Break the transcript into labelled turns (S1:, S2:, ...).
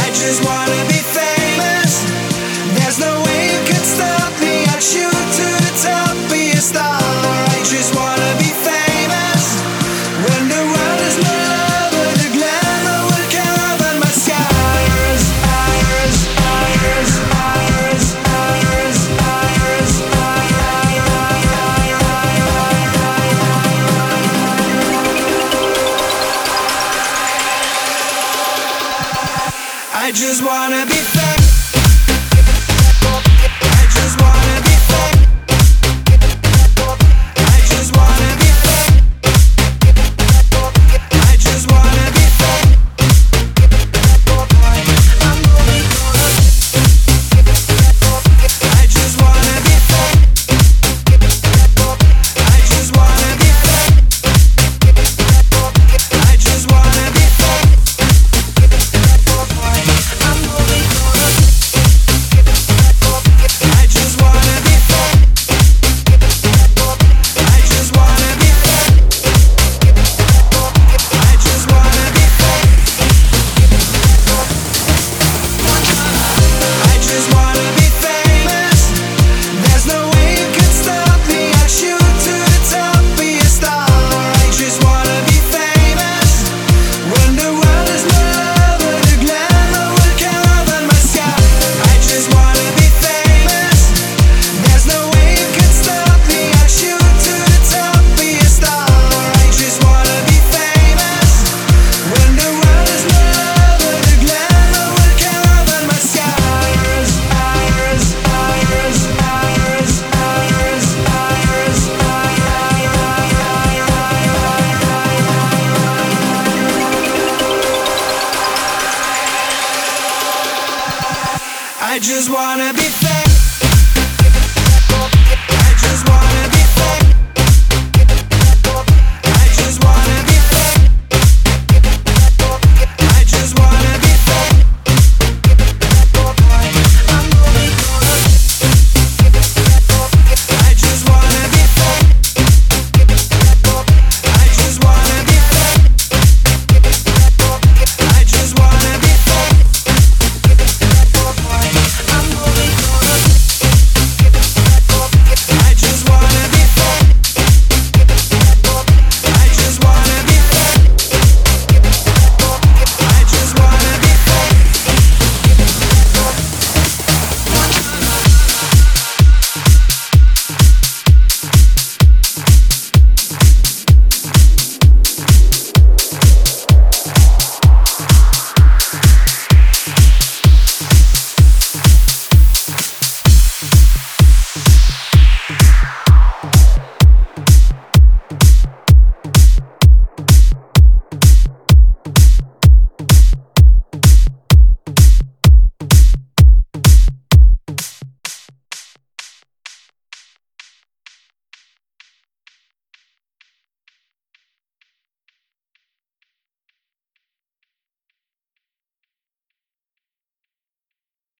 S1: just wanna be famous. There's no way you can stop me. I'll shoot to the top, be a star. I just wanna be famous. When the world is no lover, the glamour will cover my scars. I just wanna be famous. I just wanna be famous. I just wanna be famous. I just wanna be famous. I just wanna be famous. I just wanna be famous. I just wanna be famous. I just wanna be